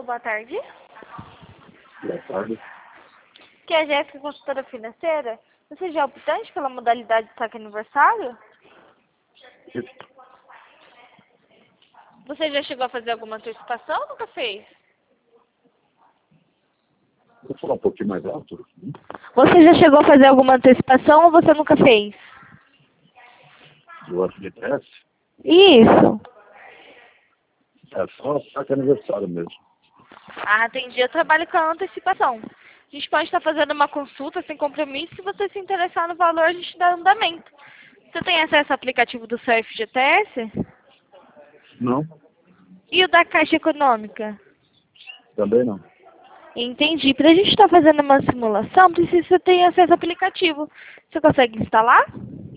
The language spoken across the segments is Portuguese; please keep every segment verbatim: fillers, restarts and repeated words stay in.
boa tarde. Boa tarde. Que é a Jéssica, consultora financeira. Você já é optante pela modalidade de saque aniversário? Você já chegou a fazer alguma antecipação ou nunca fez? Vou falar um pouquinho mais alto. Você já chegou a fazer alguma antecipação ou você nunca fez? Do F G T S. Isso. É só saque aniversário mesmo. Ah, entendi. Eu trabalho com a antecipação. A gente pode estar fazendo uma consulta sem compromisso. Se você se interessar no valor, a gente dá andamento. Você tem acesso ao aplicativo do seu F G T S? Não, E o da Caixa Econômica? também não. Entendi. Para a gente estar fazendo uma simulação, precisa ter acesso ao aplicativo. Você consegue instalar?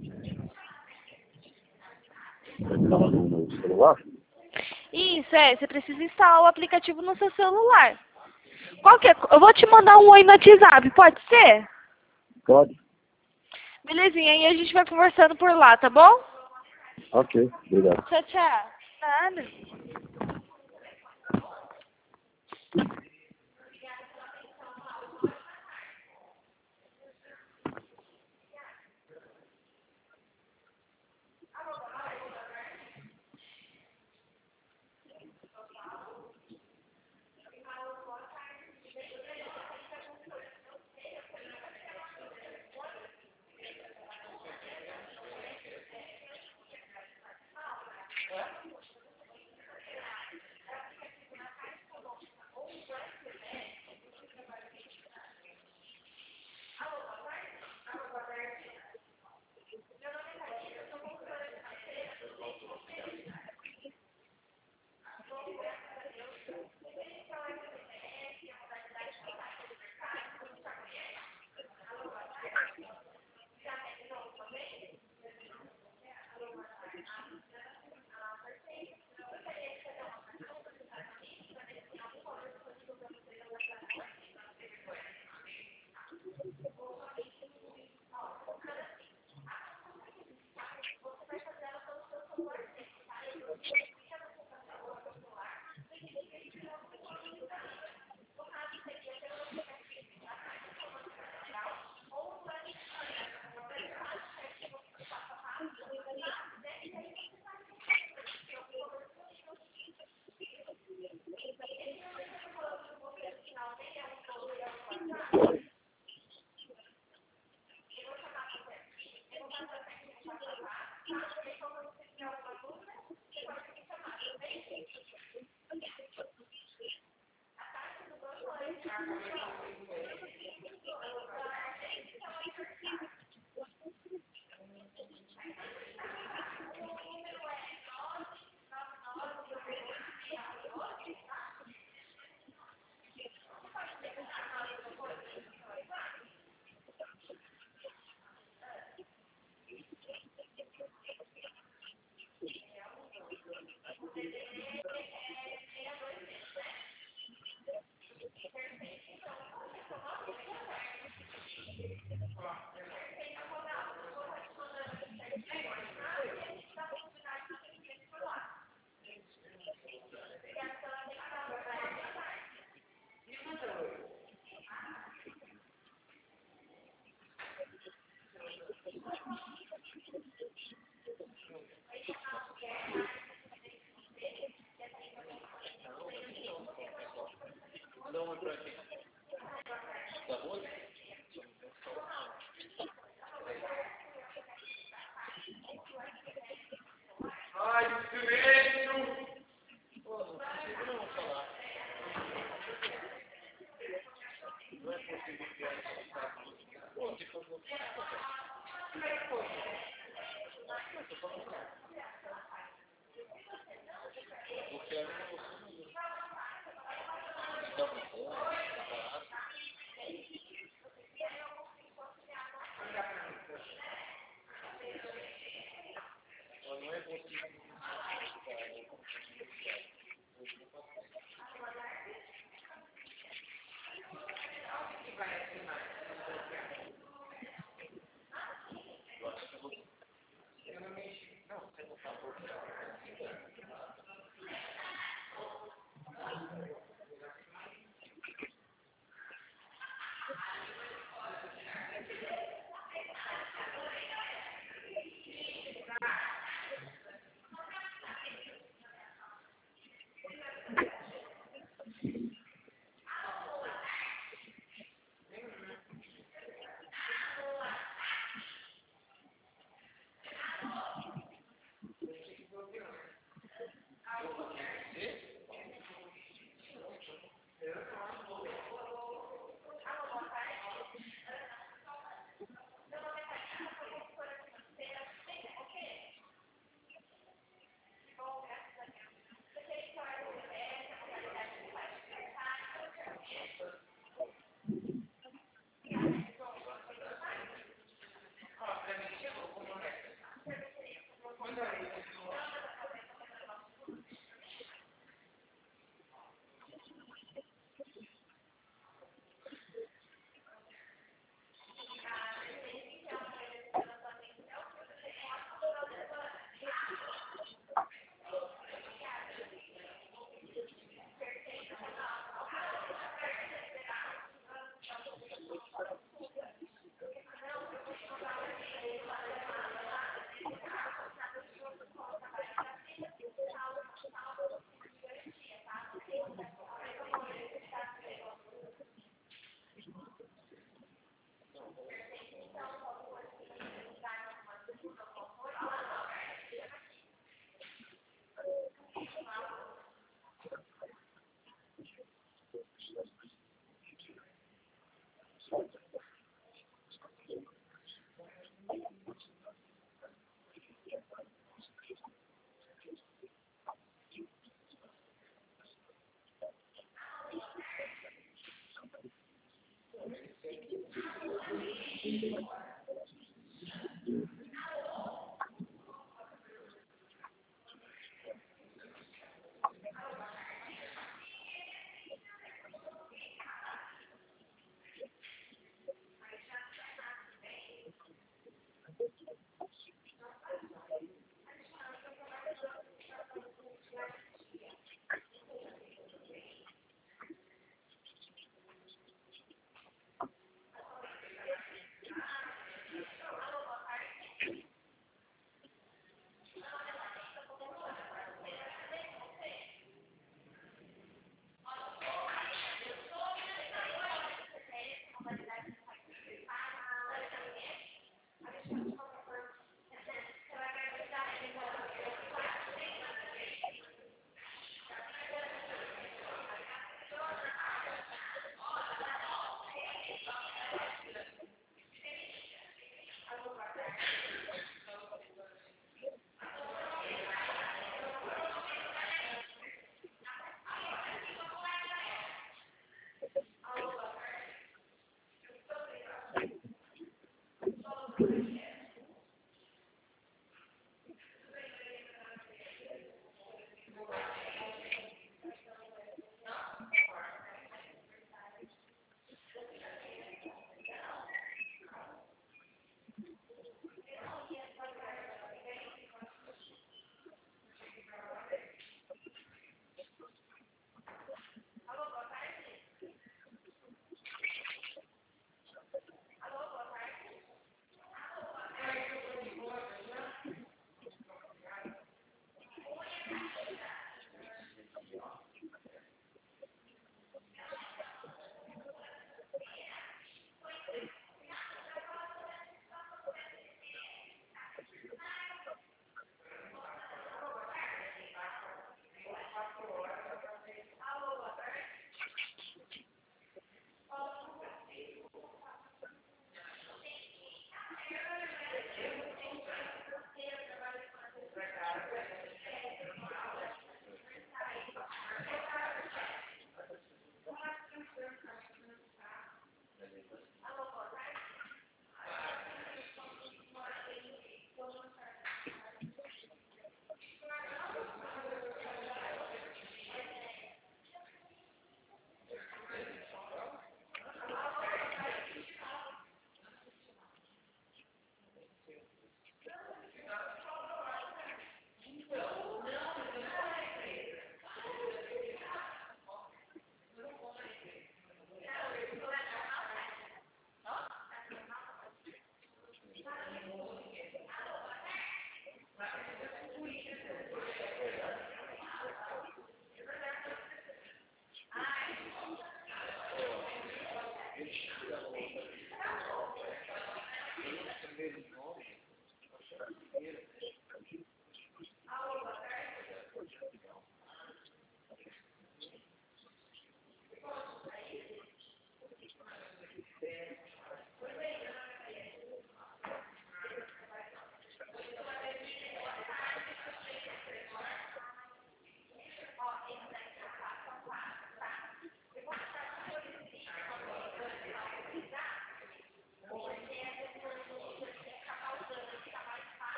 Vai estar lá no, no celular? Isso, é. Você precisa instalar o aplicativo no seu celular. Qualquer, co- eu vou te mandar um oi no WhatsApp, pode ser? Pode. Belezinha, aí a gente vai conversando por lá, tá bom? Ok, obrigado. Tchau, tchau. Nada.